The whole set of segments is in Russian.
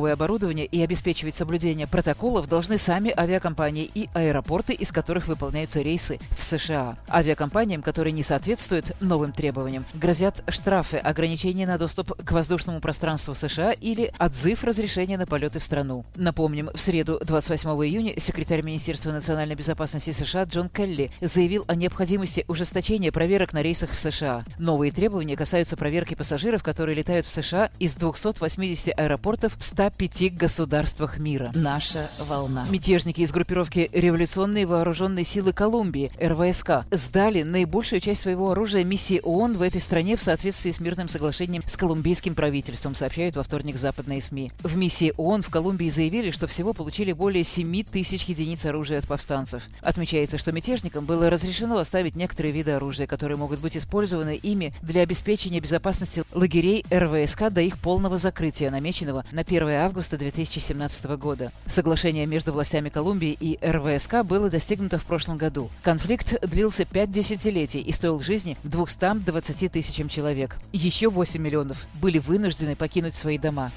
новое оборудование и обеспечивать соблюдение протоколов должны сами авиакомпании и аэропорты, из которых выполняются рейсы в США. Авиакомпаниям, которые не соответствуют новым требованиям, грозят штрафы, ограничения на доступ к воздушному пространству США или отзыв разрешения на полеты в страну. Напомним, в среду 28 июня секретарь Министерства национальной безопасности США Джон Келли заявил о необходимости ужесточения проверок на рейсах в США. Новые требования касаются проверки пассажиров, которые летают в США из 280 аэропортов в 105 государствах мира. Наша волна. Мятежники из группировки «Революционные вооруженные силы Колумбии» РВСК сдали наибольшую часть своего оружия миссии ООН в этой стране в соответствии с мирным соглашением с колумбийским правительством, сообщают во вторник западные СМИ. В миссии ООН в Колумбии заявили, что всего получили более 7 тысяч единиц оружия от повстанцев. Отмечается, что мятежникам было разрешено оставить некоторые виды оружия, которые могут быть использованы ими для обеспечения безопасности лагерей РВСК до их полного закрытия, намеченного на 1 августа 2017 года. Соглашение между властями Колумбии и РВСК было достигнуто в прошлом году. Конфликт длился 5 десятилетий и стоил жизни 220 тысячам человек. Еще 8 миллионов были вынуждены покинуть свои дома.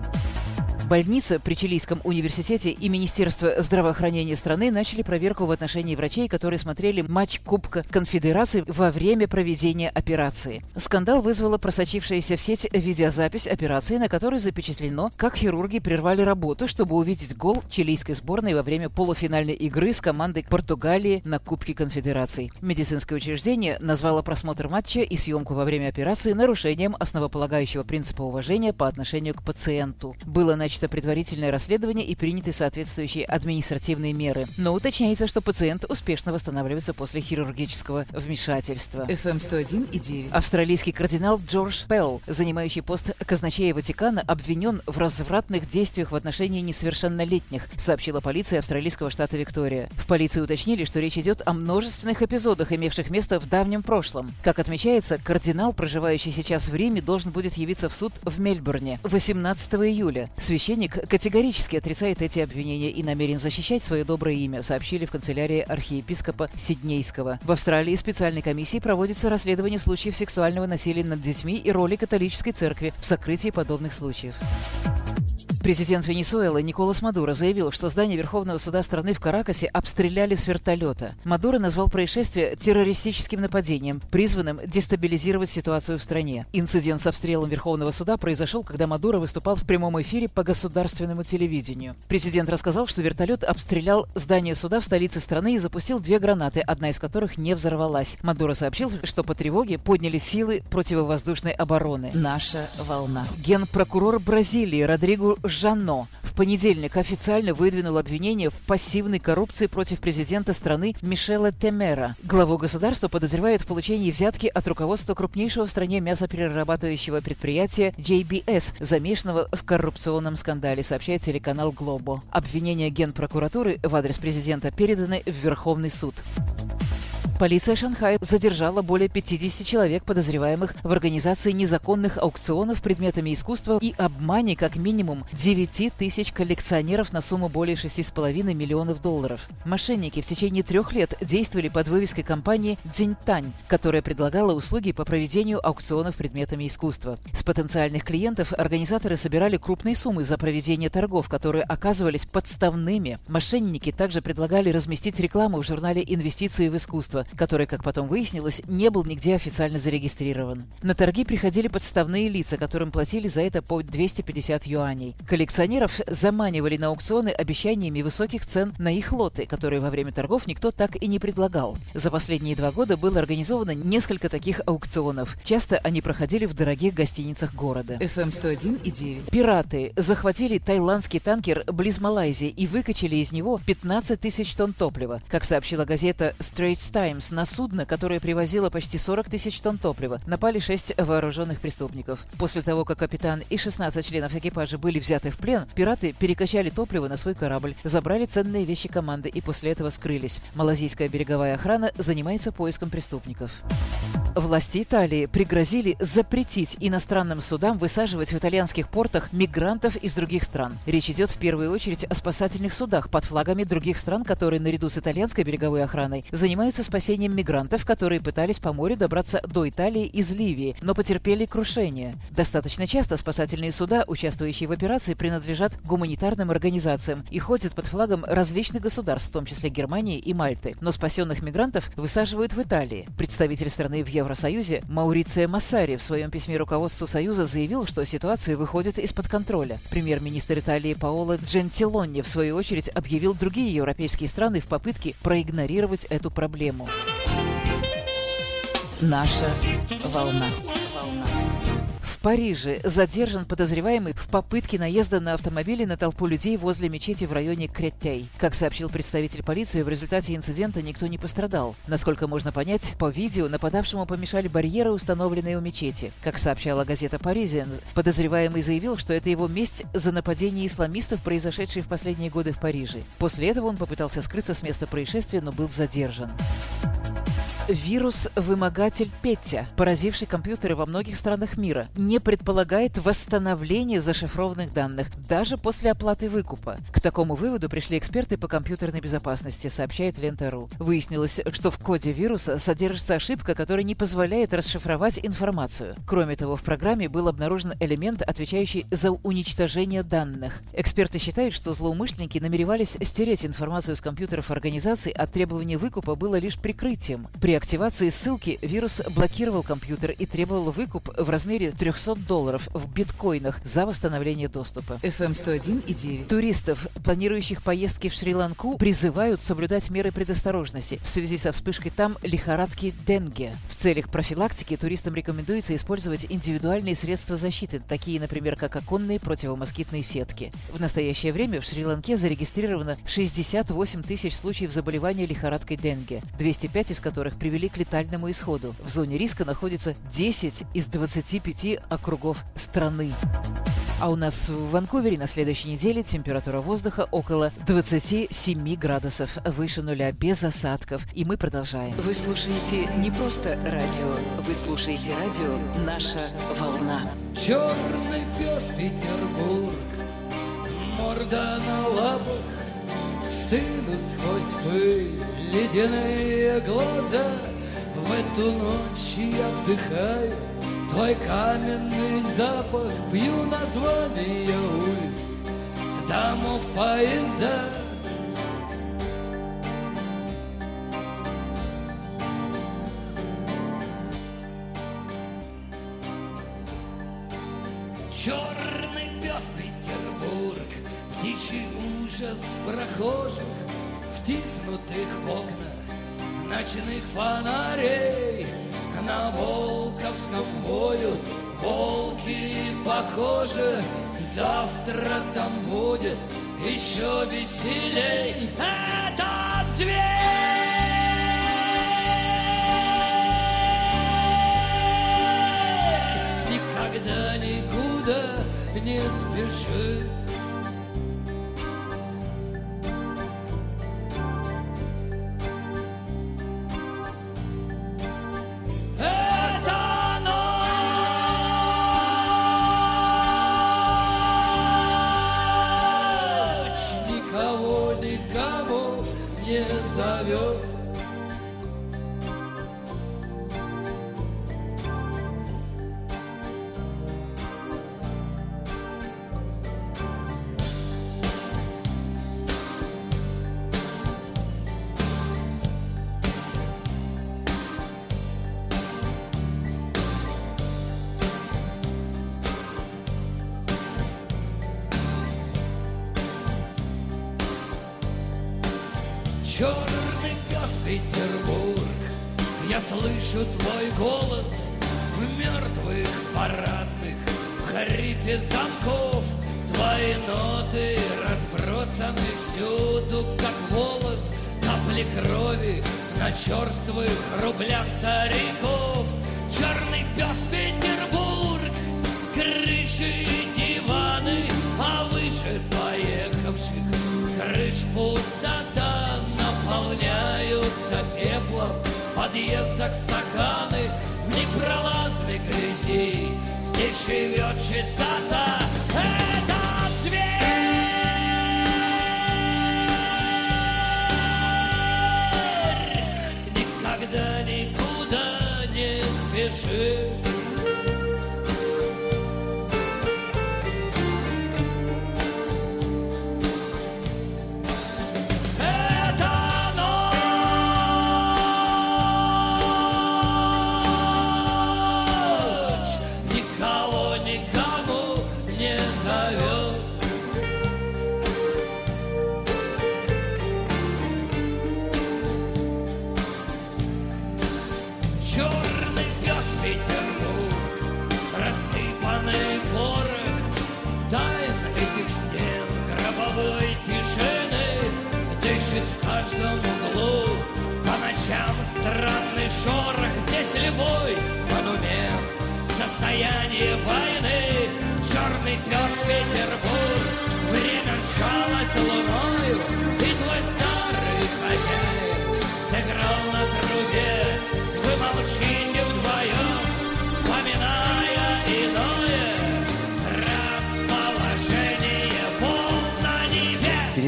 Больница при Чилийском университете и Министерство здравоохранения страны начали проверку в отношении врачей, которые смотрели матч Кубка Конфедерации во время проведения операции. Скандал вызвала просочившаяся в сеть видеозапись операции, на которой запечатлено, как хирурги прервали работу, чтобы увидеть гол чилийской сборной во время полуфинальной игры с командой Португалии на Кубке Конфедерации. Медицинское учреждение назвало просмотр матча и съемку во время операции нарушением основополагающего принципа уважения по отношению к пациенту. Было начато предварительное расследование и приняты соответствующие административные меры. Но уточняется, что пациент успешно восстанавливается после хирургического вмешательства. FM 101,9. Австралийский кардинал Джордж Пелл, занимающий пост казначея Ватикана, обвинен в развратных действиях в отношении несовершеннолетних, сообщила полиция австралийского штата Виктория. В полиции уточнили, что речь идет о множественных эпизодах, имевших место в давнем прошлом. Как отмечается, кардинал, проживающий сейчас в Риме, должен будет явиться в суд в Мельбурне 18 июля. Священник категорически отрицает эти обвинения и намерен защищать свое доброе имя, сообщили в канцелярии архиепископа Сиднейского. В Австралии специальной комиссией проводится расследование случаев сексуального насилия над детьми и роли католической церкви в сокрытии подобных случаев. Президент Венесуэлы Николас Мадуро заявил, что здание Верховного суда страны в Каракасе обстреляли с вертолета. Мадуро назвал происшествие террористическим нападением, призванным дестабилизировать ситуацию в стране. Инцидент с обстрелом Верховного суда произошел, когда Мадуро выступал в прямом эфире по государственному телевидению. Президент рассказал, что вертолет обстрелял здание суда в столице страны и запустил 2 гранаты, одна из которых не взорвалась. Мадуро сообщил, что по тревоге подняли силы противовоздушной обороны. Наша волна. Генпрокурор Бразилии Родриго Жанно в понедельник официально выдвинул обвинение в пассивной коррупции против президента страны Мишела Темера. Главу государства подозревают в получении взятки от руководства крупнейшего в стране мясоперерабатывающего предприятия JBS, замешанного в коррупционном скандале, сообщает телеканал Глобо. Обвинения Генпрокуратуры в адрес президента переданы в Верховный суд. Полиция Шанхая задержала более 50 человек, подозреваемых в организации незаконных аукционов предметами искусства и обмане как минимум 9 тысяч коллекционеров на сумму более 6,5 миллионов долларов. Мошенники в течение 3 лет действовали под вывеской компании «Дзиньтань», которая предлагала услуги по проведению аукционов предметами искусства. С потенциальных клиентов организаторы собирали крупные суммы за проведение торгов, которые оказывались подставными. Мошенники также предлагали разместить рекламу в журнале «Инвестиции в искусство», который, как потом выяснилось, не был нигде официально зарегистрирован. На торги приходили подставные лица, которым платили за это по 250 юаней. Коллекционеров заманивали на аукционы обещаниями высоких цен на их лоты, которые во время торгов никто так и не предлагал. За последние 2 года было организовано несколько таких аукционов. Часто они проходили в дорогих гостиницах города. FM 101,9. Пираты захватили таиландский танкер близ Малайзии и выкачали из него 15 тысяч тонн топлива. Как сообщила газета Straits Times, на судно, которое привозило почти 40 тысяч тонн топлива, напали 6 вооруженных преступников. После того, как капитан и 16 членов экипажа были взяты в плен, пираты перекачали топливо на свой корабль, забрали ценные вещи команды и после этого скрылись. Малазийская береговая охрана занимается поиском преступников. Власти Италии пригрозили запретить иностранным судам высаживать в итальянских портах мигрантов из других стран. Речь идет в первую очередь о спасательных судах под флагами других стран, которые наряду с итальянской береговой охраной занимаются спасением спасением мигрантов, которые пытались по морю добраться до Италии из Ливии, но потерпели крушение. Достаточно часто спасательные суда, участвующие в операции, принадлежат гуманитарным организациям и ходят под флагом различных государств, в том числе Германии и Мальты. Но спасенных мигрантов высаживают в Италии. Представитель страны в Евросоюзе Маурицио Массари в своем письме руководству Союза заявил, что ситуация выходит из-под контроля. Премьер-министр Италии Паоло Джентилони, в свою очередь, объявил другие европейские страны в попытке проигнорировать эту проблему. Наша волна. В Париже задержан подозреваемый в попытке наезда на автомобили на толпу людей возле мечети в районе Кретей. Как сообщил представитель полиции, в результате инцидента никто не пострадал. Насколько можно понять, по видео нападавшему помешали барьеры, установленные у мечети. Как сообщала газета «Паризиан», подозреваемый заявил, что это его месть за нападение исламистов, произошедшие в последние годы в Париже. После этого он попытался скрыться с места происшествия, но был задержан. Вирус-вымогатель Петя, поразивший компьютеры во многих странах мира, не предполагает восстановление зашифрованных данных даже после оплаты выкупа. К такому выводу пришли эксперты по компьютерной безопасности, сообщает Лента.ру. Выяснилось, что в коде вируса содержится ошибка, которая не позволяет расшифровать информацию. Кроме того, в программе был обнаружен элемент, отвечающий за уничтожение данных. Эксперты считают, что злоумышленники намеревались стереть информацию с компьютеров организаций, а требование выкупа было лишь прикрытием. При активации ссылки вирус блокировал компьютер и требовал выкуп в размере $300 в биткоинах за восстановление доступа. FM 101,9. Туристов, планирующих поездки в Шри-Ланку, призывают соблюдать меры предосторожности в связи со вспышкой там лихорадки денге. В целях профилактики туристам рекомендуется использовать индивидуальные средства защиты, такие, например, как оконные противомоскитные сетки. В настоящее время в Шри-Ланке зарегистрировано 68 тысяч случаев заболевания лихорадкой денге, 205 из которых привели к летальному исходу. В зоне риска находится 10 из 25 округов страны. А у нас в Ванкувере на следующей неделе температура воздуха около 27 градусов, выше нуля, без осадков. И мы продолжаем. Вы слушаете не просто радио, вы слушаете радио «Наша волна». Черный пес Петербург, морда на лапах, стынут сквозь пыль ледяные глаза. В эту ночь я вдыхаю твой каменный запах, пью названия улиц, домов, поезда. Черный пес Петербург, птичий ужас прохожих, втиснутых в окна ночных фонарей. На волковском воют волки, похоже, завтра там будет еще веселей. Этот зверь никогда никуда не спешит. Зовет. Черный пес Петербург, я слышу твой голос в мертвых парадных, в хрипе замков. Твои ноты разбросаны всюду, как волос, капли крови на черствых рублях стариков. Черный пес Петербург, крыши и диваны, а выше поехавших крыш пустота. Наполняются пеплом в подъездах стаканы, в непролазной грязи здесь живет чистота. Этот зверь никогда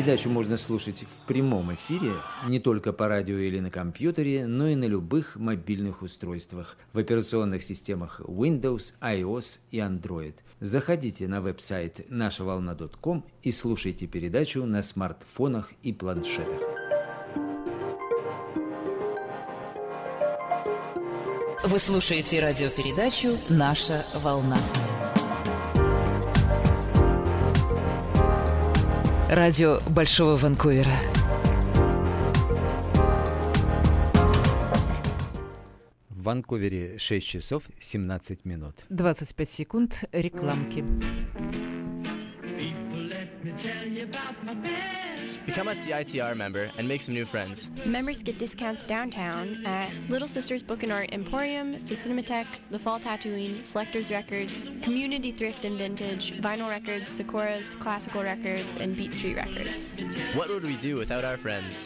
Передачу можно слушать в прямом эфире не только по радио или на компьютере, но и на любых мобильных устройствах в операционных системах Windows, iOS и Android. Заходите на веб-сайт нашаволна.com и слушайте передачу на смартфонах и планшетах. Вы слушаете радиопередачу «Наша волна». Радио Большого Ванкувера. В Ванкувере 6 часов 17 минут. 25 секунд рекламки. Become a CITR member and make some new friends. Members get discounts downtown at Little Sisters Book and Art Emporium, the Cinematheque, the Fall Tattooing, Selectors Records, Community Thrift and Vintage, Vinyl Records, Sakura's, Classical Records, and Beat Street Records. What would we do without our friends?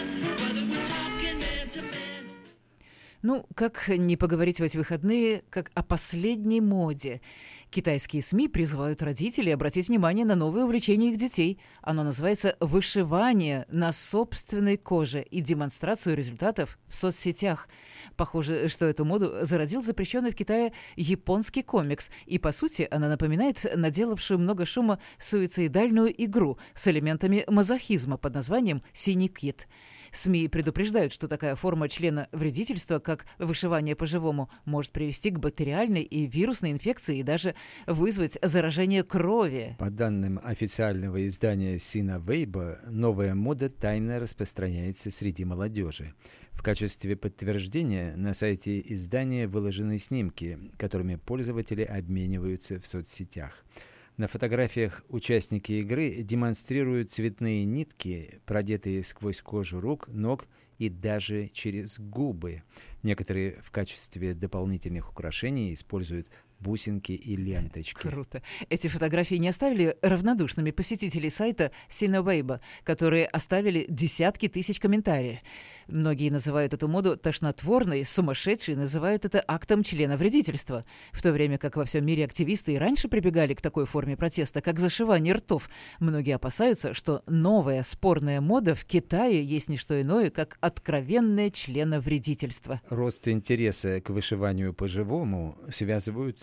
Ну, как не поговорить в эти выходные, как о последней моде. Китайские СМИ призывают родителей обратить внимание на новое увлечение их детей. Оно называется «вышивание на собственной коже» и демонстрацию результатов в соцсетях. Похоже, что эту моду зародил запрещенный в Китае японский комикс. И, по сути, она напоминает наделавшую много шума суицидальную игру с элементами мазохизма под названием «Синий кит». СМИ предупреждают, что такая форма члена вредительства, как вышивание по-живому, может привести к бактериальной и вирусной инфекции и даже вызвать заражение крови. По данным официального издания Сина Вейба, новая мода тайно распространяется среди молодежи. В качестве подтверждения на сайте издания выложены снимки, которыми пользователи обмениваются в соцсетях. На фотографиях участники игры демонстрируют цветные нитки, продетые сквозь кожу рук, ног и даже через губы. Некоторые в качестве дополнительных украшений используют бусинки и ленточки. Круто. Эти фотографии не оставили равнодушными посетителей сайта Синавейба, которые оставили десятки тысяч комментариев. Многие называют эту моду тошнотворной, сумасшедшей, называют это актом членовредительства. В то время как во всем мире активисты и раньше прибегали к такой форме протеста, как зашивание ртов, многие опасаются, что новая спорная мода в Китае есть не что иное, как откровенное членовредительство. Рост интереса к вышиванию по-живому связывают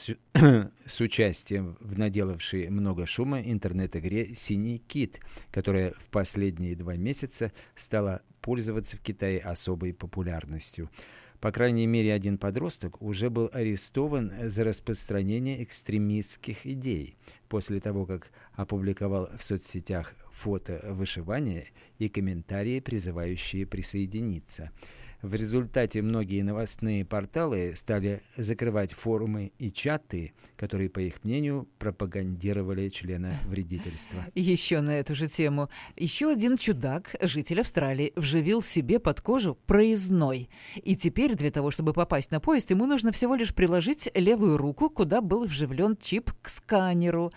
с участием в наделавшей много шума интернет-игре «Синий кит», которая в последние 2 месяца стала пользоваться в Китае особой популярностью. По крайней мере, один подросток уже был арестован за распространение экстремистских идей после того, как опубликовал в соцсетях фото вышивания и комментарии, призывающие присоединиться. В результате многие новостные порталы стали закрывать форумы и чаты, которые, по их мнению, пропагандировали членовредительство. Еще на эту же тему. Еще один чудак, житель Австралии, вживил себе под кожу проездной. И теперь для того, чтобы попасть на поезд, ему нужно всего лишь приложить левую руку, куда был вживлен чип к сканеру.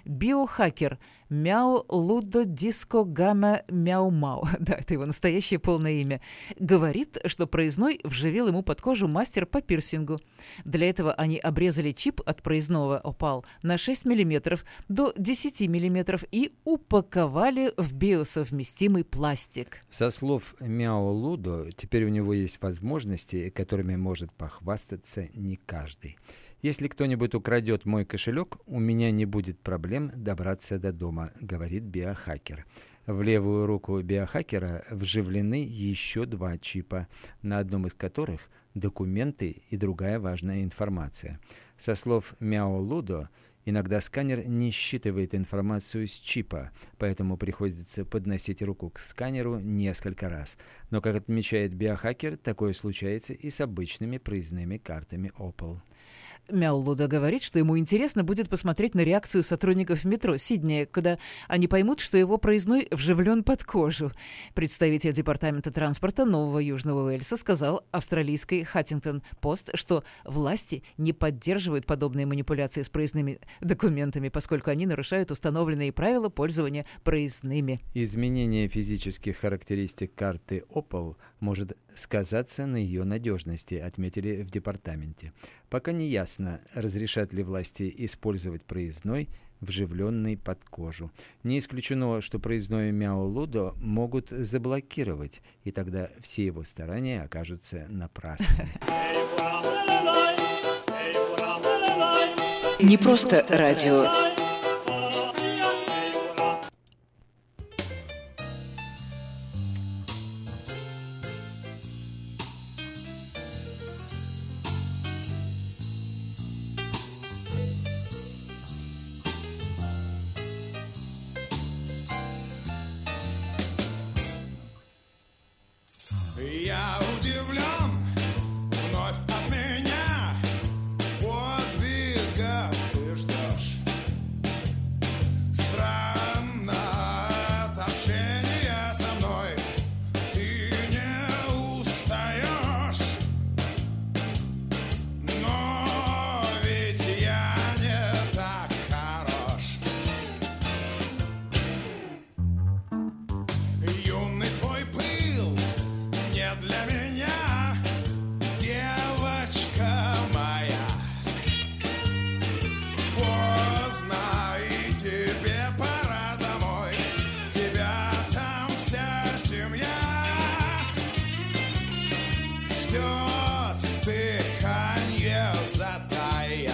Биохакер Мяо Лудо Диско Гамма Мяу Мау, да, это его настоящее полное имя, говорит, что проездной вживил ему под кожу мастер по пирсингу. Для этого они обрезали чип от проездного опал на 6 мм до 10 мм и упаковали в биосовместимый пластик. Со слов Мяо Лудо, теперь у него есть возможности, которыми может похвастаться не каждый. «Если кто-нибудь украдет мой кошелек, у меня не будет проблем добраться до дома», — говорит биохакер. В левую руку биохакера вживлены еще 2 чипа, на одном из которых документы и другая важная информация. Со слов Мяо Лудо, иногда сканер не считывает информацию с чипа, поэтому приходится подносить руку к сканеру несколько раз. Но, как отмечает биохакер, такое случается и с обычными проездными картами Opal. Мяо Лудо говорит, что ему интересно будет посмотреть на реакцию сотрудников метро Сиднея, когда они поймут, что его проездной вживлен под кожу. Представитель департамента транспорта Нового Южного Уэльса сказал австралийской Хантингтон-Пост, что власти не поддерживают подобные манипуляции с проездными документами, поскольку они нарушают установленные правила пользования проездными. Изменение физических характеристик карты Opal может сказаться на ее надежности, отметили в департаменте. Пока не ясно, разрешат ли власти использовать проездной вживленный под кожу. Не исключено, что проездное мяу-лудо могут заблокировать, и тогда все его старания окажутся напрасными. Не просто радио. Я удивлен, вновь от меня подвигов ты ждешь. Странно от общения со мной, ты не устаешь. Но ведь я не так хорош. Юный твой пыл не для меня, девочка моя. Поздно, и тебе пора домой. Тебя там вся семья ждет, дыханье затая.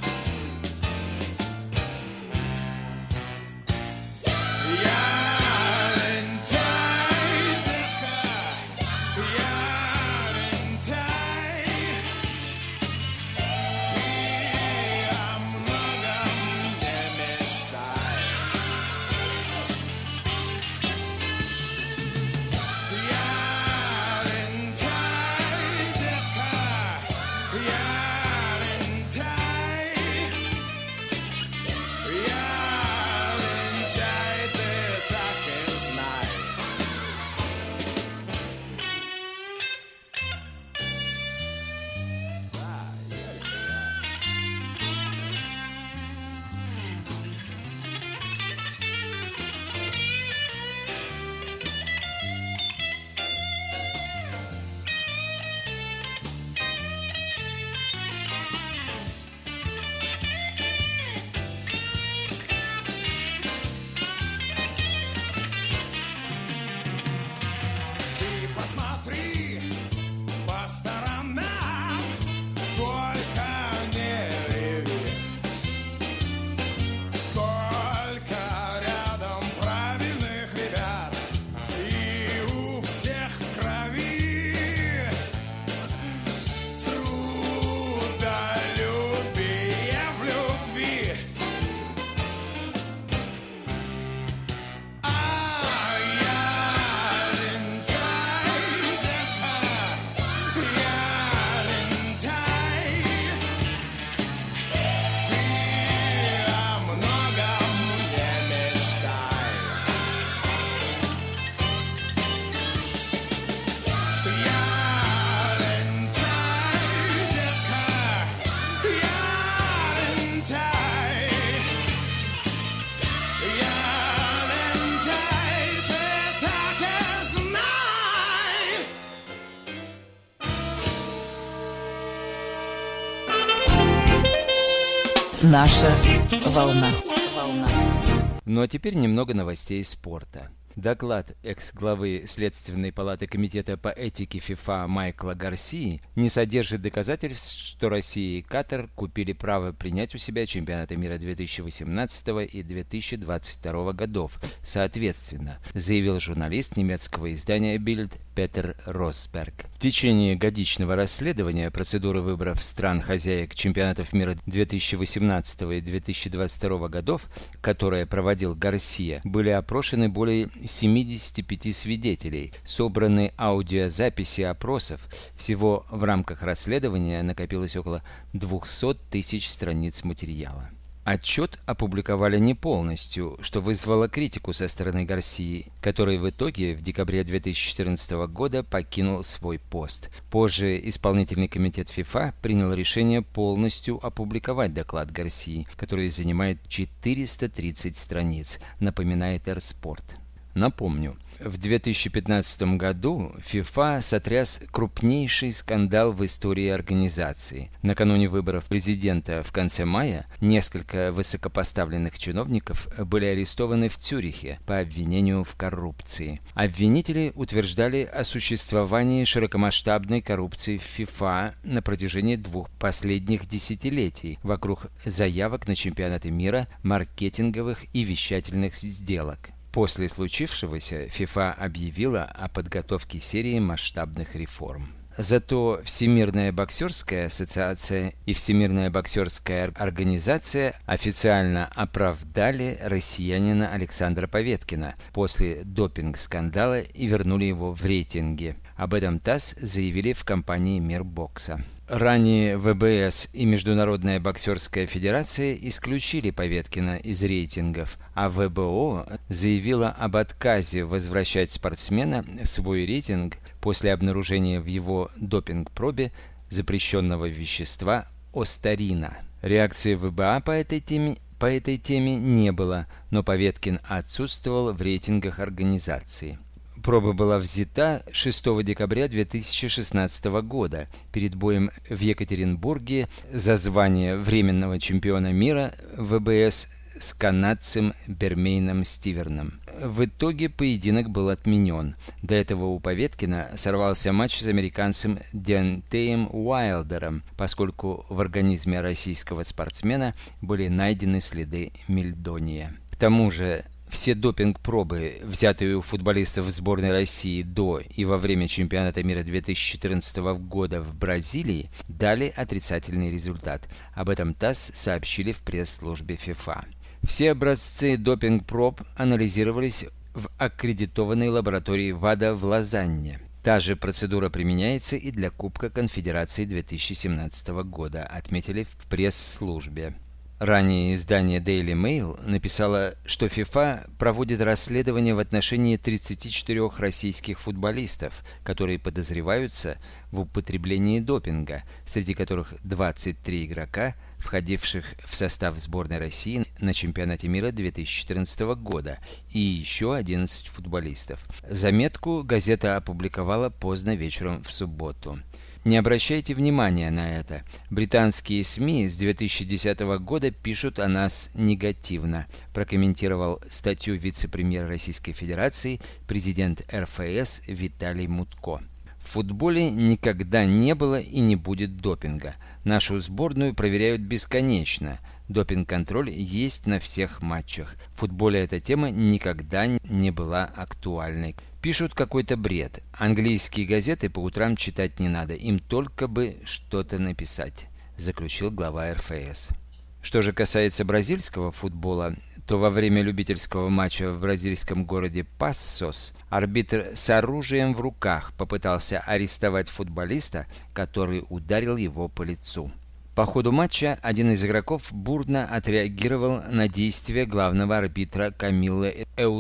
Посмотри по сторонам, только не реви. Сколько рядом правильных ребят, и у всех в крови трудолюбие в любви. Наша волна. Ну а теперь немного новостей спорта. Доклад экс-главы Следственной палаты Комитета по этике ФИФА Майкла Гарсии не содержит доказательств, что Россия и Катар купили право принять у себя чемпионаты мира 2018 и 2022 годов, соответственно, заявил журналист немецкого издания Bild Петер Росберг. В течение годичного расследования процедуры выборов стран-хозяек чемпионатов мира 2018 и 2022 годов, которое проводил Гарсия, были опрошены более 75 свидетелей, собраны аудиозаписи опросов. Всего в рамках расследования накопилось около 200 тысяч страниц материала. Отчет опубликовали не полностью, что вызвало критику со стороны Гарсии, который в итоге в декабре 2014 года покинул свой пост. Позже исполнительный комитет ФИФА принял решение полностью опубликовать доклад Гарсии, который занимает 430 страниц, напоминает Эрспорт. Напомню, в 2015 году ФИФА сотряс крупнейший скандал в истории организации. Накануне выборов президента в конце мая несколько высокопоставленных чиновников были арестованы в Цюрихе по обвинению в коррупции. Обвинители утверждали о существовании широкомасштабной коррупции в ФИФА на протяжении 2 последних десятилетий вокруг заявок на чемпионаты мира, маркетинговых и вещательных сделок. После случившегося ФИФА объявила о подготовке серии масштабных реформ. Зато Всемирная боксерская ассоциация и Всемирная боксерская организация официально оправдали россиянина Александра Поветкина после допинг-скандала и вернули его в рейтинге. Об этом ТАСС заявили в компании «Мир бокса». Ранее ВБС и Международная боксерская федерация исключили Поветкина из рейтингов, а ВБО заявила об отказе возвращать спортсмена в свой рейтинг после обнаружения в его допинг-пробе запрещенного вещества остарина. Реакции ВБА по этой теме не было, но Поветкин отсутствовал в рейтингах организации. Проба была взята 6 декабря 2016 года перед боем в Екатеринбурге за звание временного чемпиона мира ВБС с канадцем Бермейном Стиверном. В итоге поединок был отменен. До этого у Поветкина сорвался матч с американцем Деонтеем Уайлдером, поскольку в организме российского спортсмена были найдены следы мельдония. К тому же все допинг-пробы, взятые у футболистов сборной России до и во время чемпионата мира 2014 года в Бразилии, дали отрицательный результат. Об этом ТАСС сообщили в пресс-службе ФИФА. Все образцы допинг-проб анализировались в аккредитованной лаборатории ВАДА в Лозанне. Та же процедура применяется и для Кубка Конфедерации 2017 года, отметили в пресс-службе. Ранее издание Daily Mail написало, что ФИФА проводит расследование в отношении 34 российских футболистов, которые подозреваются в употреблении допинга, среди которых 23 игрока, входивших в состав сборной России на чемпионате мира 2014 года, и еще 11 футболистов. Заметку газета опубликовала поздно вечером в субботу. Не обращайте внимания на это. Британские СМИ с 2010 года пишут о нас негативно, прокомментировал статью вице-премьер Российской Федерации, президент РФС Виталий Мутко. В футболе никогда не было и не будет допинга. Нашу сборную проверяют бесконечно. Допинг-контроль есть на всех матчах. В футболе эта тема никогда не была актуальной. Пишут какой-то бред. Английские газеты по утрам читать не надо, им только бы что-то написать, заключил глава РФС. Что же касается бразильского футбола, то во время любительского матча в бразильском городе Пассос арбитр с оружием в руках попытался арестовать футболиста, который ударил его по лицу. По ходу матча один из игроков бурно отреагировал на действия главного арбитра Камилла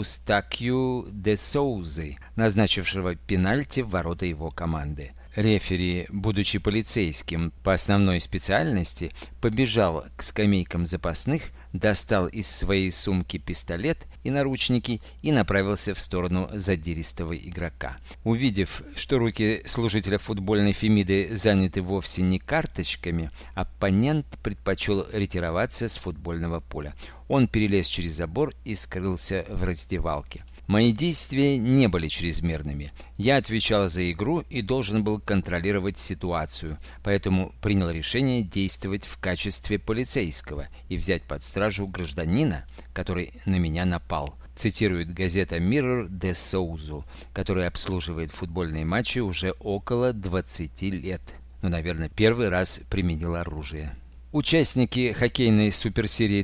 Эустакью де Соузы, назначившего пенальти в ворота его команды. Рефери, будучи полицейским по основной специальности, побежал к скамейкам запасных, достал из своей сумки пистолет и наручники и направился в сторону задиристого игрока. Увидев, что руки служителя футбольной Фемиды заняты вовсе не карточками, оппонент предпочел ретироваться с футбольного поля. Он перелез через забор и скрылся в раздевалке. Мои действия не были чрезмерными. Я отвечал за игру и должен был контролировать ситуацию, поэтому принял решение действовать в качестве полицейского и взять под стражу гражданина, который на меня напал, цитирует газета Mirror де Соузу, который обслуживает футбольные матчи уже около 20 лет, но, наверное, первый раз применил оружие. Участники хоккейной суперсерии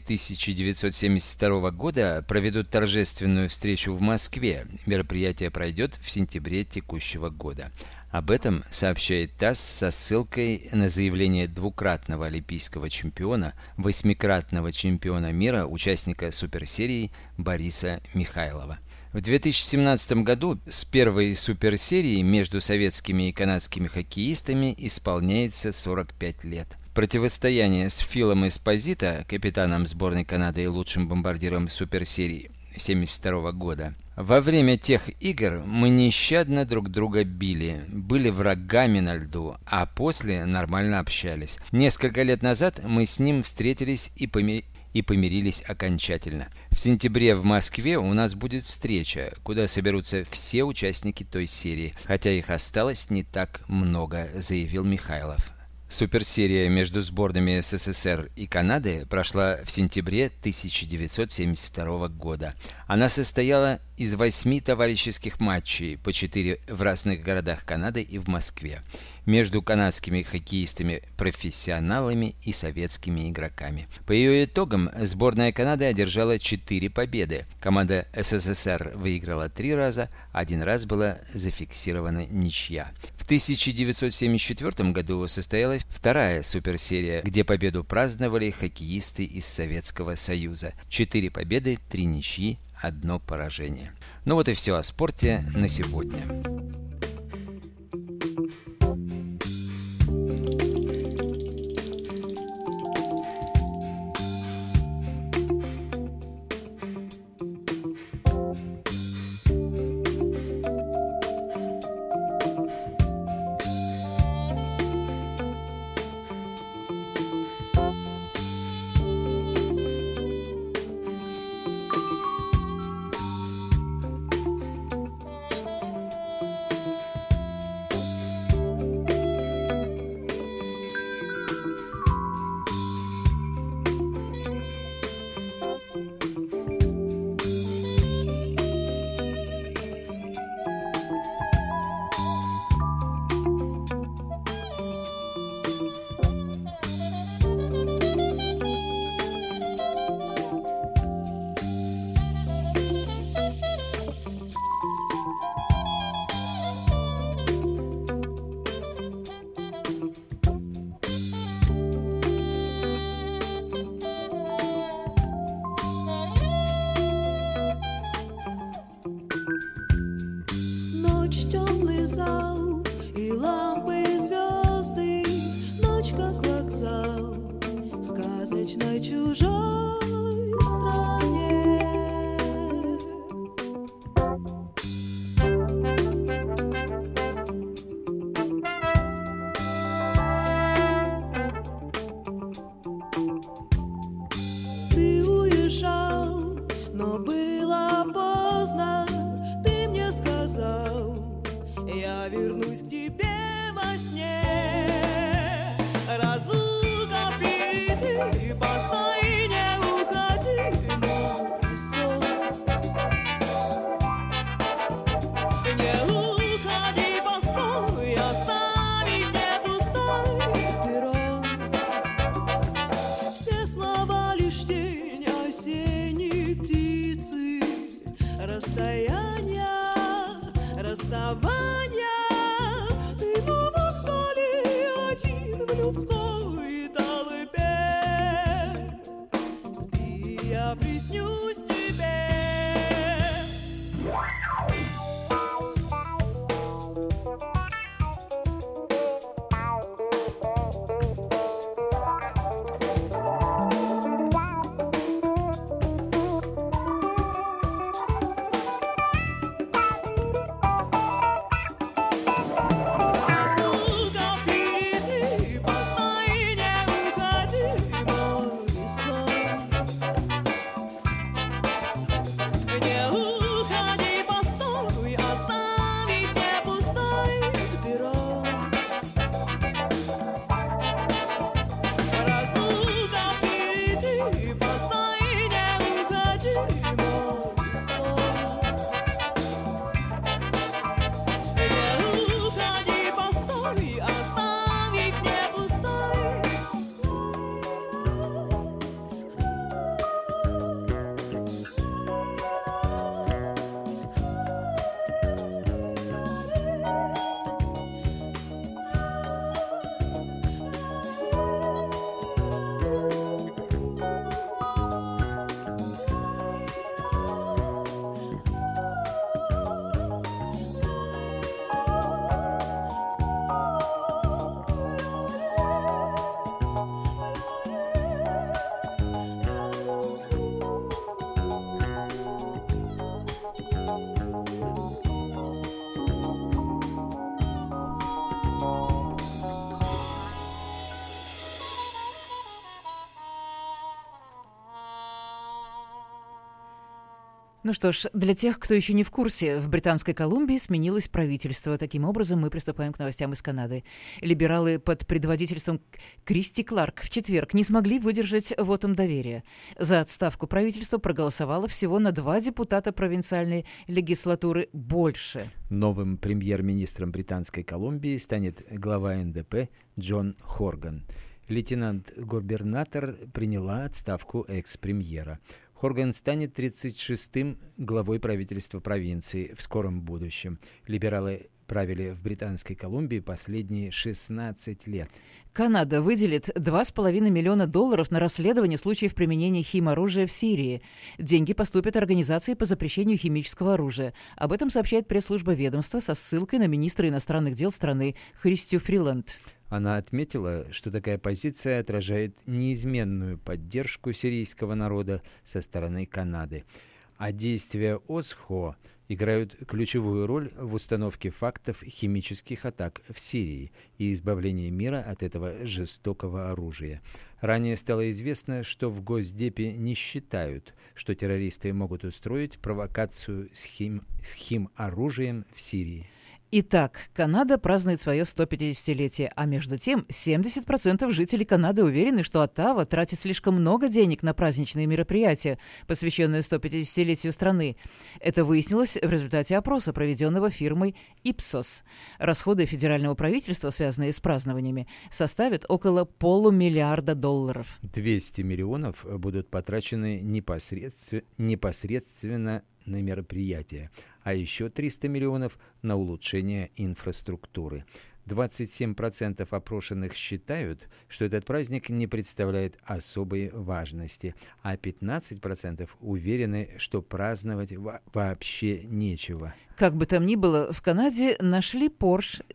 1972 года проведут торжественную встречу в Москве. Мероприятие пройдет в сентябре текущего года. Об этом сообщает ТАСС со ссылкой на заявление двукратного олимпийского чемпиона, 8-кратного чемпиона мира, участника суперсерии Бориса Михайлова. В 2017 году с первой суперсерии между советскими и канадскими хоккеистами исполняется 45 лет. Противостояние с Филом Эспозито, капитаном сборной Канады и лучшим бомбардиром суперсерии 1972 года, Во время тех игр мы нещадно друг друга били, были врагами на льду, а после нормально общались. Несколько лет назад мы с ним встретились и помирились окончательно. В сентябре в Москве у нас будет встреча, куда соберутся все участники той серии, хотя их осталось не так много, заявил Михайлов. Суперсерия между сборными СССР и Канады прошла в сентябре 1972 года. Она состояла из 8 товарищеских матчей, по 4 в разных городах Канады и в Москве, между канадскими хоккеистами-профессионалами и советскими игроками. По ее итогам сборная Канады одержала 4 победы. Команда СССР выиграла 3 раза, 1 раз была зафиксирована ничья. В 1974 году состоялась вторая суперсерия, где победу праздновали хоккеисты из Советского Союза. 4 победы, 3 ничьи, 1 поражение. Ну вот и все о спорте на сегодня. Ну что ж, для тех, кто еще не в курсе, в Британской Колумбии сменилось правительство. Таким образом, мы приступаем к новостям из Канады. Либералы под предводительством Кристи Кларк в четверг не смогли выдержать вотум доверия. За отставку правительства проголосовало всего на 2 депутата провинциальной легислатуры больше. Новым премьер-министром Британской Колумбии станет глава НДП Джон Хорган. Лейтенант-губернатор приняла отставку экс-премьера. Хорган станет 36-м главой правительства провинции в скором будущем. Либералы правили в Британской Колумбии последние 16 лет. Канада выделит $2,5 миллиона на расследование случаев применения химоружия в Сирии. Деньги поступят организации по запрещению химического оружия. Об этом сообщает пресс-служба ведомства со ссылкой на министра иностранных дел страны Христю Фриланд. Она отметила, что такая позиция отражает неизменную поддержку сирийского народа со стороны Канады. А действия ОСХО играют ключевую роль в установке фактов химических атак в Сирии и избавлении мира от этого жестокого оружия. Ранее стало известно, что в Госдепе не считают, что террористы могут устроить провокацию с химоружием в Сирии. Итак, Канада празднует свое 150-летие, а между тем 70% жителей Канады уверены, что Оттава тратит слишком много денег на праздничные мероприятия, посвященные 150-летию страны. Это выяснилось в результате опроса, проведенного фирмой Ipsos. Расходы федерального правительства, связанные с празднованиями, составят около $500 миллиарда. 200 миллионов будут потрачены непосредственно на мероприятия, а еще 300 миллионов на улучшение инфраструктуры. 27% опрошенных считают, что этот праздник не представляет особой важности, а 15% уверены, что праздновать вообще нечего. Как бы там ни было, в Канаде нашли Porsche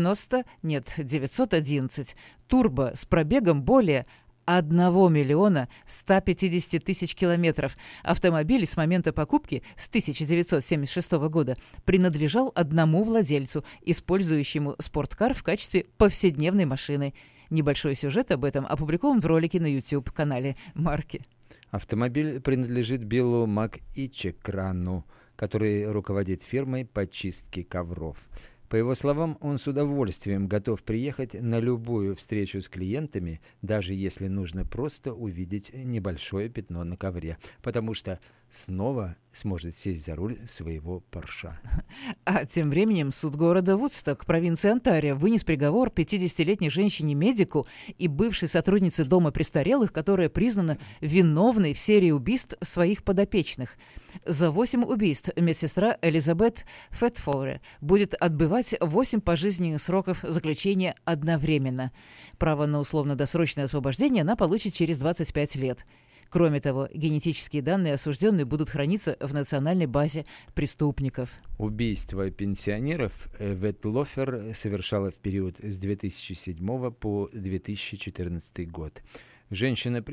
911 турбо с пробегом более 1 миллиона 150 тысяч километров. Автомобиль с момента покупки с 1976 года принадлежал одному владельцу, использующему спорткар в качестве повседневной машины. Небольшой сюжет об этом опубликован в ролике на YouTube-канале марки. Автомобиль принадлежит Биллу МакИчекрану, который руководит фирмой по чистке ковров. По его словам, он с удовольствием готов приехать на любую встречу с клиентами, даже если нужно просто увидеть небольшое пятно на ковре, потому что снова сможет сесть за руль своего Порша. А тем временем суд города Вудсток, провинции Онтарио, вынес приговор 50-летней женщине-медику и бывшей сотруднице дома престарелых, которая признана виновной в серии убийств своих подопечных. За 8 убийств медсестра Элизабет Фетфоллер будет отбывать 8 пожизненных сроков заключения одновременно. Право на условно-досрочное освобождение она получит через 25 лет. Кроме того, генетические данные осужденной будут храниться в национальной базе преступников. Убийство пенсионеров Ветлофер совершала в период с 2007 по 2014 год. Женщина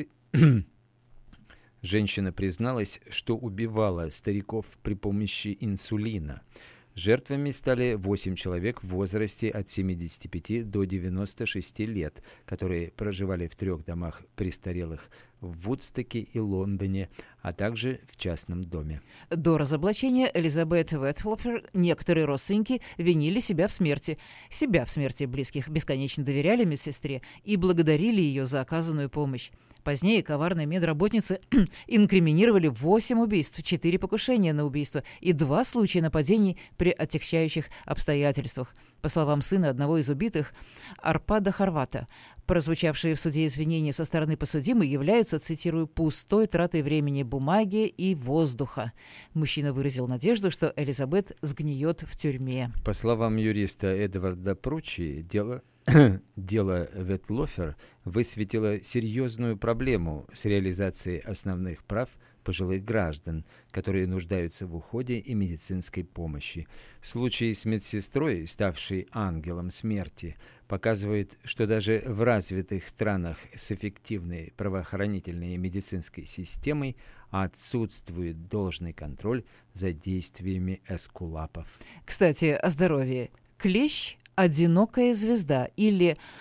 призналась, что убивала стариков при помощи инсулина. Жертвами стали 8 человек в возрасте от 75 до 96 лет, которые проживали в 3 домах престарелых в Вудстоке и Лондоне, а также в частном доме. До разоблачения Элизабет Ветфлофер некоторые родственники винили себя в смерти близких, бесконечно доверяли медсестре и благодарили ее за оказанную помощь. Позднее коварные медработницы инкриминировали 8 убийств, 4 покушения на убийство и 2 случая нападений при отягчающих обстоятельствах. По словам сына одного из убитых, Арпада Хорвата, прозвучавшие в суде извинения со стороны подсудимой являются, цитирую, «пустой тратой времени, бумаги и воздуха». Мужчина выразил надежду, что Элизабет сгниет в тюрьме. По словам юриста Эдварда Пручи, дело Ветлофер высветило серьезную проблему с реализацией основных прав пожилых граждан, которые нуждаются в уходе и медицинской помощи. Случай с медсестрой, ставшей ангелом смерти, показывает, что даже в развитых странах с эффективной правоохранительной и медицинской системой отсутствует должный контроль за действиями эскулапов. Кстати, о здоровье. Клещ – одинокая звезда или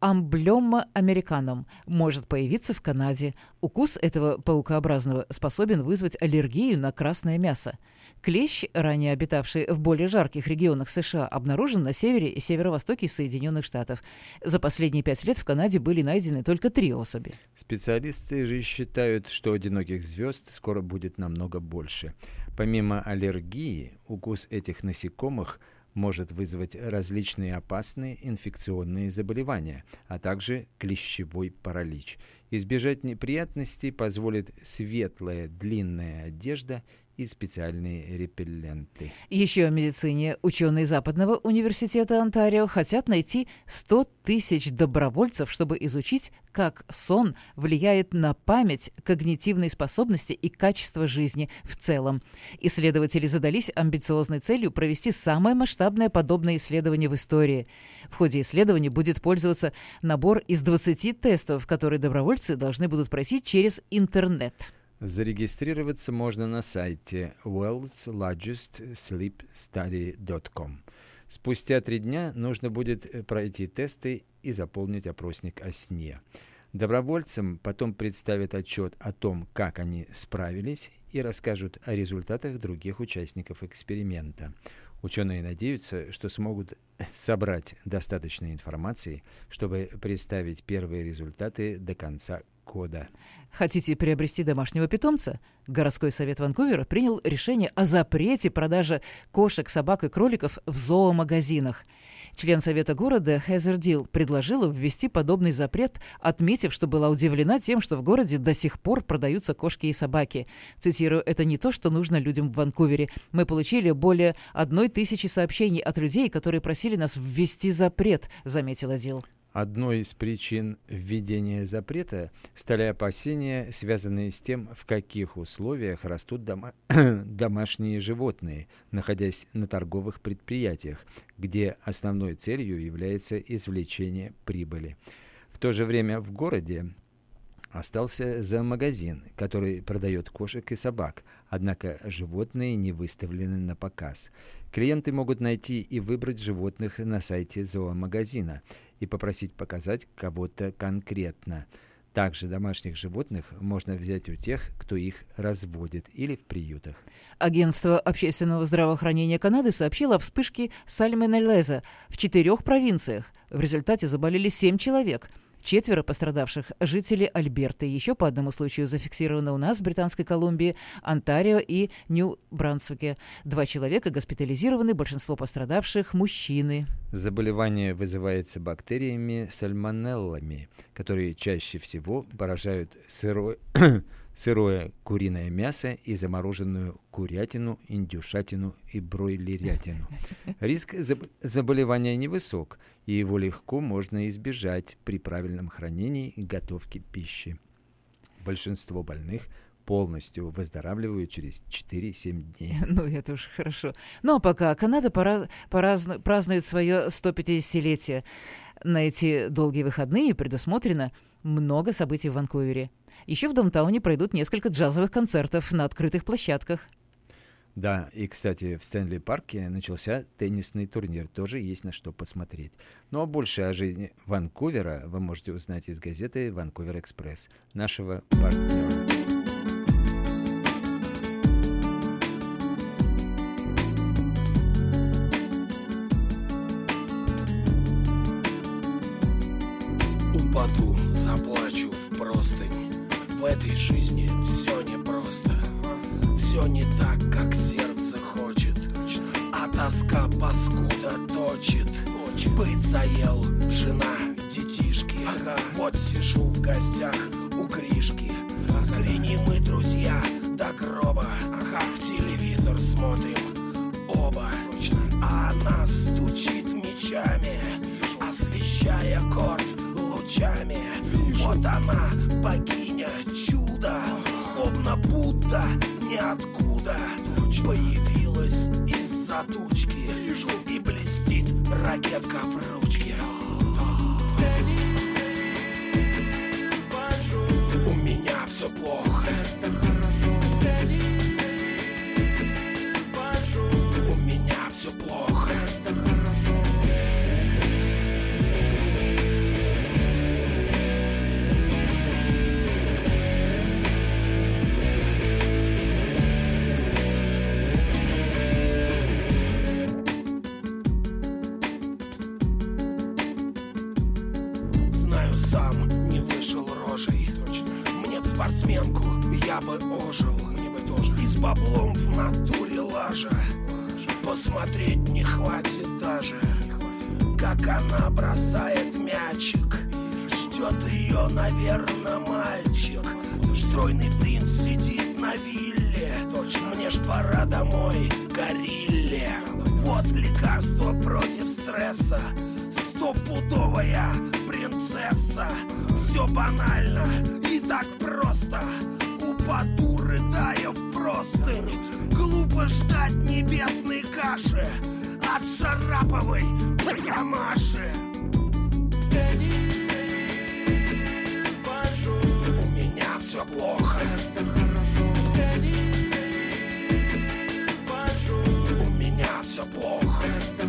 Ambloma americanum может появиться в Канаде. Укус этого паукообразного способен вызвать аллергию на красное мясо. Клещ, ранее обитавший в более жарких регионах США, обнаружен на севере и северо-востоке Соединенных Штатов. За последние 5 лет в Канаде были найдены только 3 особи. Специалисты же считают, что одиноких звезд скоро будет намного больше. Помимо аллергии, укус этих насекомых может вызвать различные опасные инфекционные заболевания, а также клещевой паралич. Избежать неприятностей позволит светлая длинная одежда и специальные репелленты. Еще о медицине. Ученые Западного университета Онтарио хотят найти 100 тысяч добровольцев, чтобы изучить, как сон влияет на память, когнитивные способности и качество жизни в целом. Исследователи задались амбициозной целью провести самое масштабное подобное исследование в истории. В ходе исследования будет пользоваться набор из 20 тестов, которые добровольцы должны будут пройти через интернет. Зарегистрироваться можно на сайте worldslargestsleepstudy.com. Спустя 3 дня нужно будет пройти тесты и заполнить опросник о сне. Добровольцам потом представят отчет о том, как они справились, и расскажут о результатах других участников эксперимента. Ученые надеются, что смогут собрать достаточно информации, чтобы представить первые результаты до конца года. Хотите приобрести домашнего питомца? Городской совет Ванкувера принял решение о запрете продажи кошек, собак и кроликов в зоомагазинах. Член совета города Хезер Дил предложила ввести подобный запрет, отметив, что была удивлена тем, что в городе до сих пор продаются кошки и собаки. Цитирую: «Это не то, что нужно людям в Ванкувере. Мы получили более 1000 сообщений от людей, которые просили нас ввести запрет», — заметила Дил. Одной из причин введения запрета стали опасения, связанные с тем, в каких условиях растут домашние животные, находясь на торговых предприятиях, где основной целью является извлечение прибыли. В то же время в городе остался зоомагазин, который продает кошек и собак, однако животные не выставлены на показ. Клиенты могут найти и выбрать животных на сайте зоомагазина и попросить показать кого-то конкретно. Также домашних животных можно взять у тех, кто их разводит, или в приютах. Агентство общественного здравоохранения Канады сообщило о вспышке сальмонеллеза в 4 провинциях. В результате заболели 7 человек. 4 пострадавших – жители Альберты. Еще по одному случаю зафиксировано у нас в Британской Колумбии, Онтарио и Нью-Брансвике. 2 человека госпитализированы, большинство пострадавших – мужчины. Заболевание вызывается бактериями сальмонеллами, которые чаще всего поражают сырое куриное мясо и замороженную курятину, индюшатину и бройлерятину. Риск заболевания невысок, и его легко можно избежать при правильном хранении и готовке пищи. Большинство больных полностью выздоравливают через 4-7 дней. Ну, это уж хорошо. Ну, а пока Канада празднует свое 150-летие. На эти долгие выходные предусмотрено много событий в Ванкувере. Еще в Даунтауне пройдут несколько джазовых концертов на открытых площадках. Да, и, кстати, в Стэнли-парке начался теннисный турнир. Тоже есть на что посмотреть. Ну а больше о жизни Ванкувера вы можете узнать из газеты «Ванкувер Экспресс», нашего партнера. Упаду, заплачу в простынь. В этой жизни все непросто. Все не так, как сердце хочет. А тоска паскуда точит. Быть заел, жена, детишки. Вот сижу в гостях у Гришки. Сгрени мы, друзья, до гроба. В телевизор смотрим оба. А она стучит мечами, освещая корт лучами. Вот она, богиня чуда, словно Будда ниоткуда появилась из-за тучки и блестит ракетка в ручке. У меня все плохо. У меня все плохо. спортсменку я бы ожил. Мне бы тоже. И с баблом в натуре лажа. Посмотреть не хватит даже, как она бросает мячик. Ждет ее, наверное, мальчик. Стройный принц сидит на вилле. Точно, мне ж пора домой, горилле. Вот лекарство против стресса. Стопудовая принцесса. Все банально и так просто. Упаду, рыдая в простынь. Глупо ждать небесной каши от Шараповой мамаши. У меня все плохо. У меня все плохо.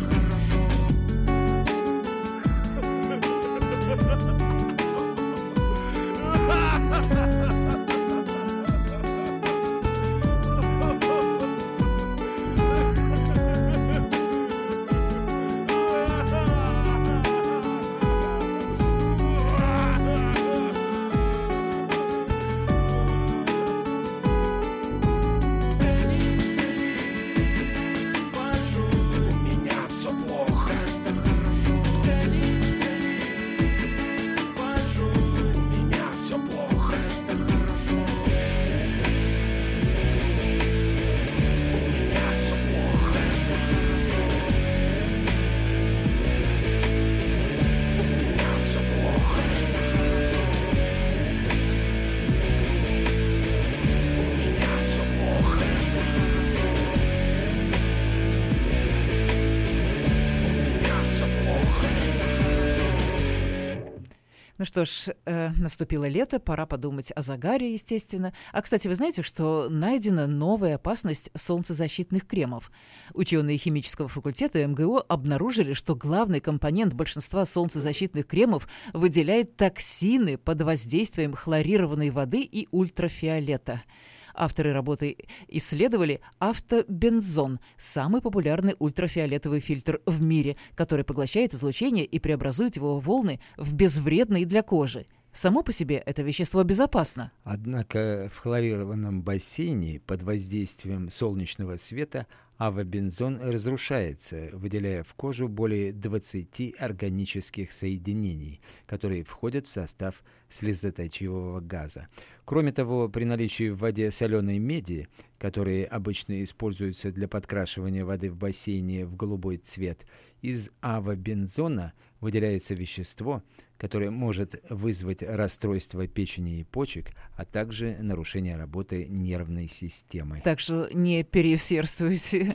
Ну что ж, наступило лето, пора подумать о загаре, естественно. А, кстати, вы знаете, что найдена новая опасность солнцезащитных кремов? Ученые химического факультета МГУ обнаружили, что главный компонент большинства солнцезащитных кремов выделяет токсины под воздействием хлорированной воды и ультрафиолета. Авторы работы исследовали автобензон, самый популярный ультрафиолетовый фильтр в мире, который поглощает излучение и преобразует его волны в безвредные для кожи. Само по себе это вещество безопасно. Однако в хлорированном бассейне под воздействием солнечного света автобензон разрушается, выделяя в кожу более 20 органических соединений, которые входят в состав слезоточивого газа. Кроме того, при наличии в воде соленой меди, которые обычно используются для подкрашивания воды в бассейне в голубой цвет, из автобензона выделяется вещество, которое может вызвать расстройство печени и почек, а также нарушение работы нервной системы. Так что не переусердствуйте.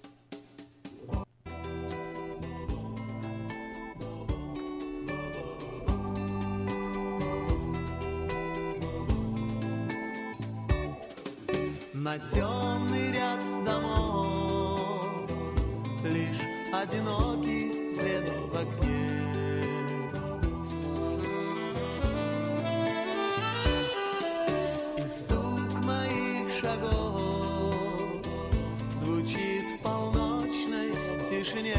На темный ряд домов лишь одинокий свет в окне. И стук моих шагов звучит в полночной тишине.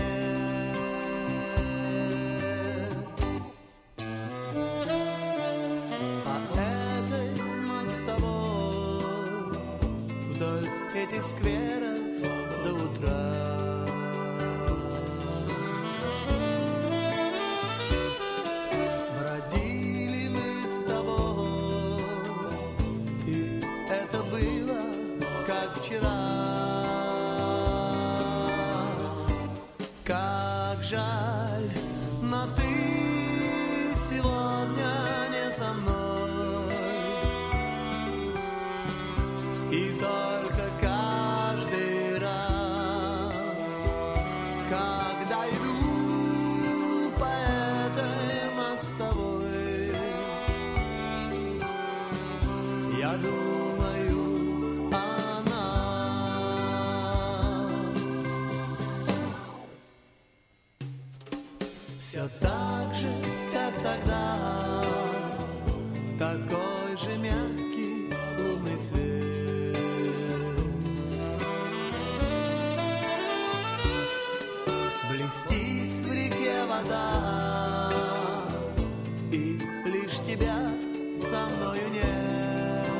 Этих скверов до утра бродили мы с тобой, и это было как вчера. Как жаль, но ты сегодня не со мной, и только каждый раз, когда иду по этой мостовой, я думаю о нас. Все так же, как тогда, такой же мягкий лунный свет. Блестит в реке вода, и лишь тебя со мною нет.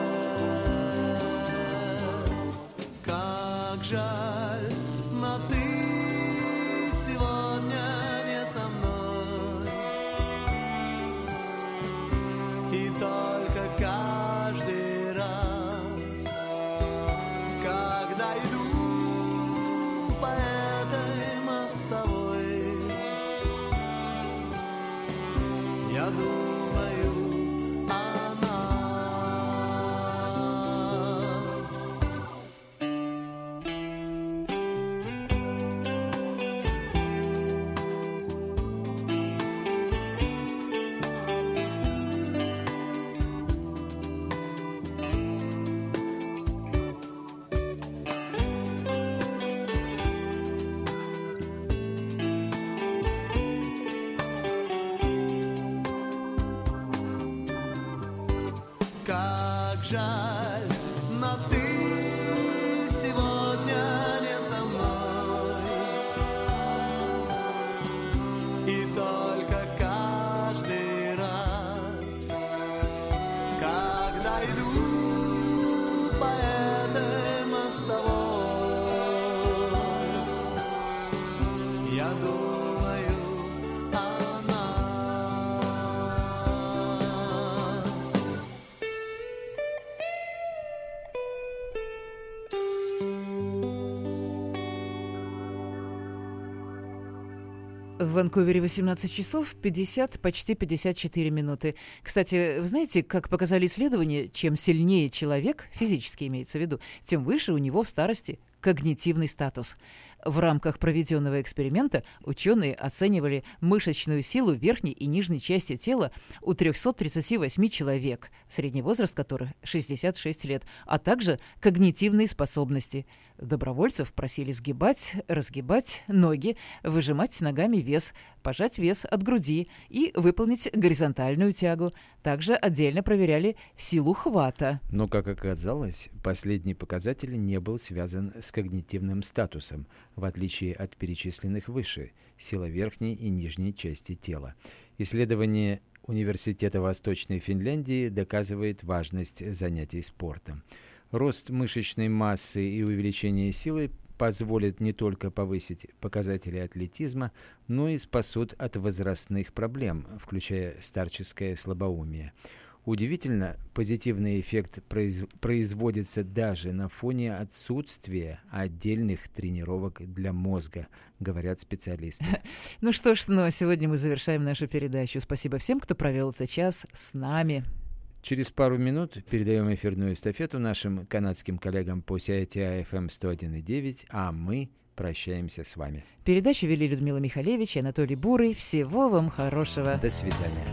думаю о нас. Как жаль, но ты сегодня не со мной. И только каждый раз, когда иду по этой мостовой, я думаю о нас. В Ванкувере 18 часов почти 54 минуты. Кстати, вы знаете, как показали исследования, чем сильнее человек, физически имеется в виду, тем выше у него в старости когнитивный статус. В рамках проведенного эксперимента ученые оценивали мышечную силу верхней и нижней части тела у 338 человек, средний возраст которых 66 лет, а также когнитивные способности. Добровольцев просили сгибать, разгибать ноги, выжимать ногами вес, пожать вес от груди и выполнить горизонтальную тягу. Также отдельно проверяли силу хвата. Но, как оказалось, последний показатель не был связан с когнитивным статусом, в отличие от перечисленных выше – сила верхней и нижней части тела. Исследование Университета Восточной Финляндии доказывает важность занятий спортом. Рост мышечной массы и увеличение силы позволят не только повысить показатели атлетизма, но и спасут от возрастных проблем, включая старческое слабоумие. Удивительно, позитивный эффект производится даже на фоне отсутствия отдельных тренировок для мозга, говорят специалисты. Ну что ж, сегодня мы завершаем нашу передачу. Спасибо всем, кто провел этот час с нами. Через пару минут передаем эфирную эстафету нашим канадским коллегам по CITR FM 101.9, а мы прощаемся с вами. Передачу вели Людмила Михалевич и Анатолий Бурый. Всего вам хорошего. До свидания.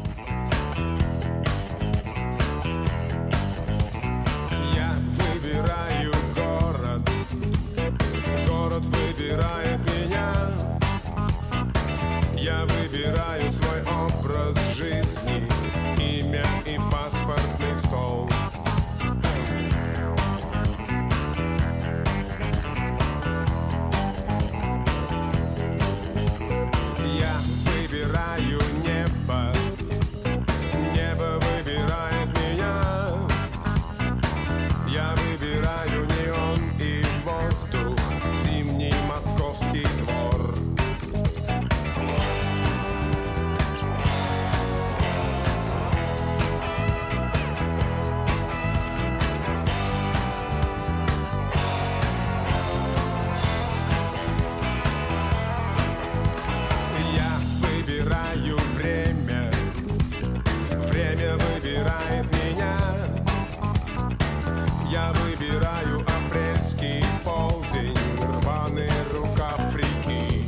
Я выбираю город, город выбирает меня. Я выбираю свой образ жизни, имя и паспортный стол. Я выбираю небо, небо выбирает меня. Я выбираю неон и воздух, зимний московский двор. Время выбирает меня. Я выбираю апрельский полдень, рваный рукав реки.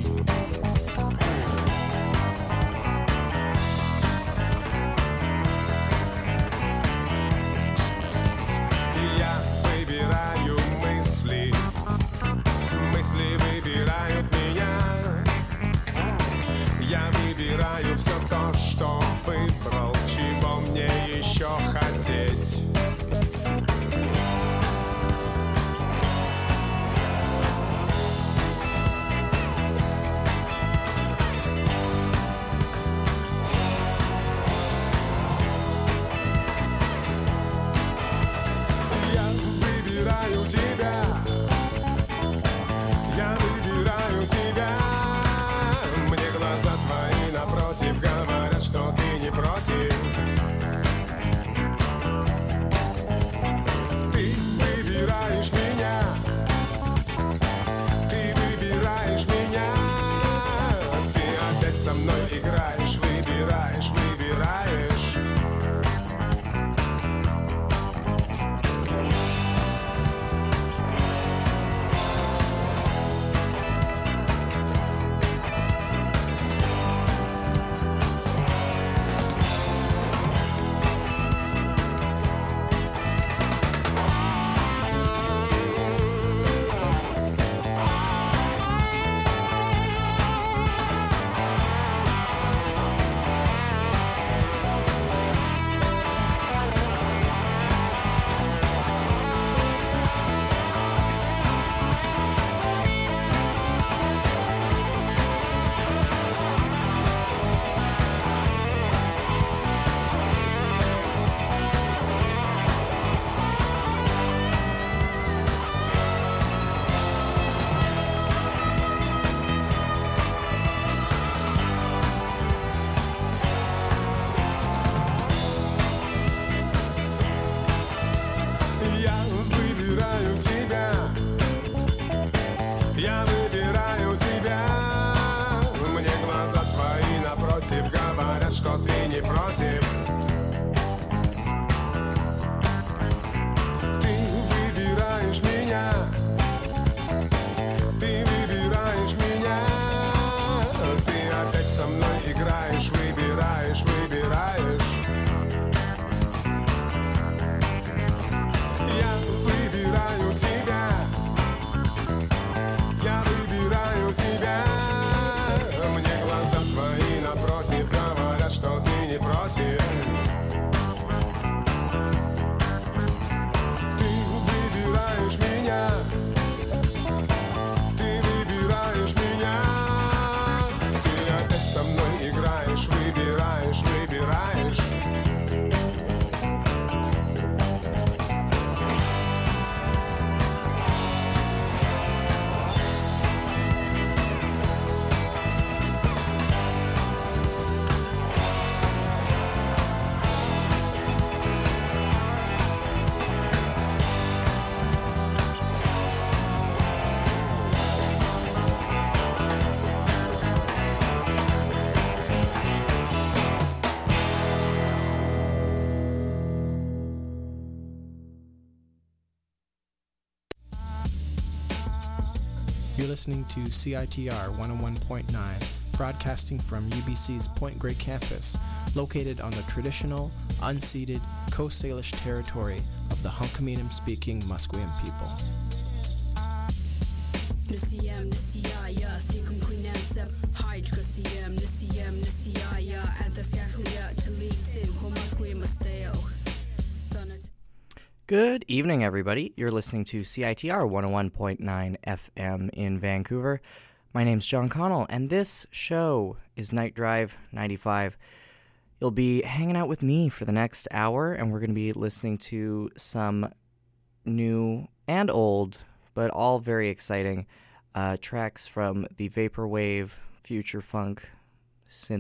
Я выбираю мысли, мысли выбирают меня. Я выбираю все то, что выбрал, чего мне еще хотеть. Я выбираю тебя. Я выбираю тебя. Мне глаза твои напротив говорят, что ты You're listening to CITR 101.9, broadcasting from UBC's Point Grey campus, located on the traditional, unceded Coast Salish territory of the Hunkaminam-speaking Musqueam people. Good evening, everybody. You're listening to CITR 101.9 FM in Vancouver. My name's John Connell, and this show is Night Drive 95. You'll be hanging out with me for the next hour, and we're going to be listening to some new and old, but all very exciting tracks from the vaporwave, future funk, synth